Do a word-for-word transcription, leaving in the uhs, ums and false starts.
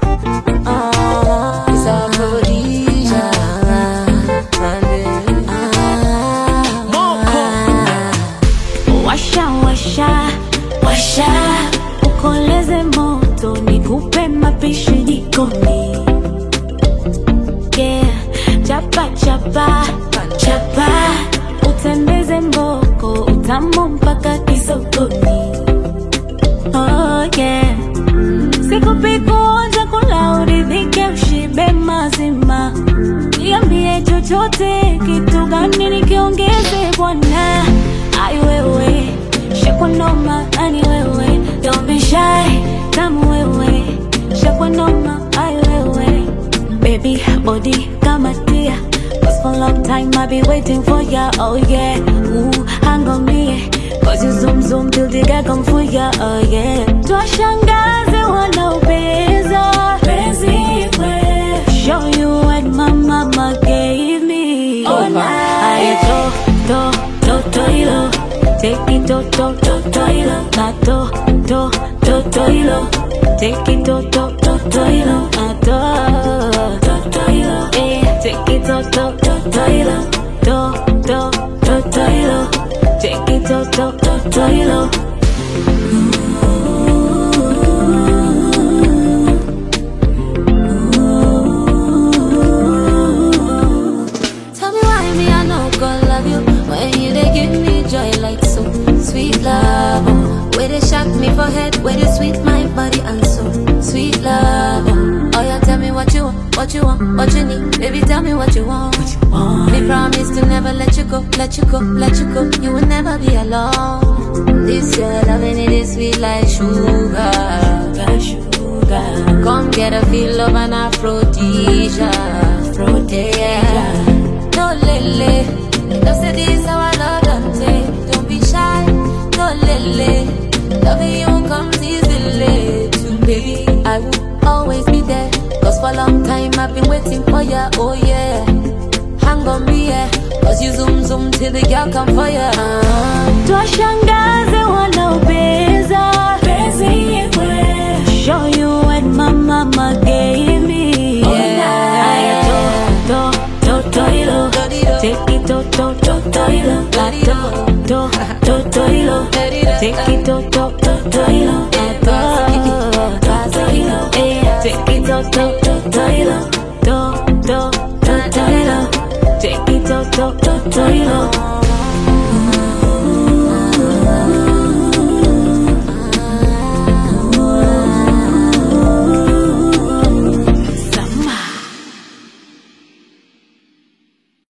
Ah, it's Aphrodisia. Washa, washa, washa, ukoleze moto, nikupe mapishi jikoni. Yeah, chapa, chapa, chapa, utembeze mboko, utamu mpaka kisokoni. Oh yeah, sikupi kuonja kula uridhike ushibe mazima. Niambie chochote, kitu gani nikiongeze bwana. Ai wewe, shakwa noma, ani wewe. Don't be shy, tamu wewe. Shakwa noma, ai wewe. Baby, body, kama tia. Cause for a long time I've been waiting for ya, oh yeah. Ooh, hang on me, cause you zoom zoom till the guy come for ya, oh yeah. Twashangaze wanaopeza penzi kwe. Show you what my mama gave me. Oh nah, I to, to, to, to, ilo. Take it to, to, to, to, ilo. Na to, to, to, to, ilo. Take it to, to, to, to, ilo. Na to, to, to, ilo. Eh, take it to, to, to, to, ilo. To, to, to, to, ilo. Take it to, to, to, to, ilo. Tell me why me I no gonna love you when you they give me joy like so sweet love. Oh, where they shock me for head, where they sweet my body and soul. Sweet love. Oh, oh yeah, tell me what you want, what you want, what you need. Baby, tell me what you want. What you want. Me promise to never let you go, let you go, let you go. You will never be alone. This your loving it is sweet like sugar, sugar, sugar. Come get a feel of an Aphrodisia, Aphrodisia. No lele, no say this how I love don't take. Don't be shy, no lele. Loving you comes easily to me. I will always be there, cause for a long time I've been waiting for ya, oh yeah. Hang on me, yeah, cause you zoom zoom till the girl come for ya. uh. Twashangaze wanaopeza penzi kwe. Show you what my mama gave me. Oh yeah, I to, to, to, to, ilo. Take it to, to, to, to, ilo. To, to, to, to, ilo. Take it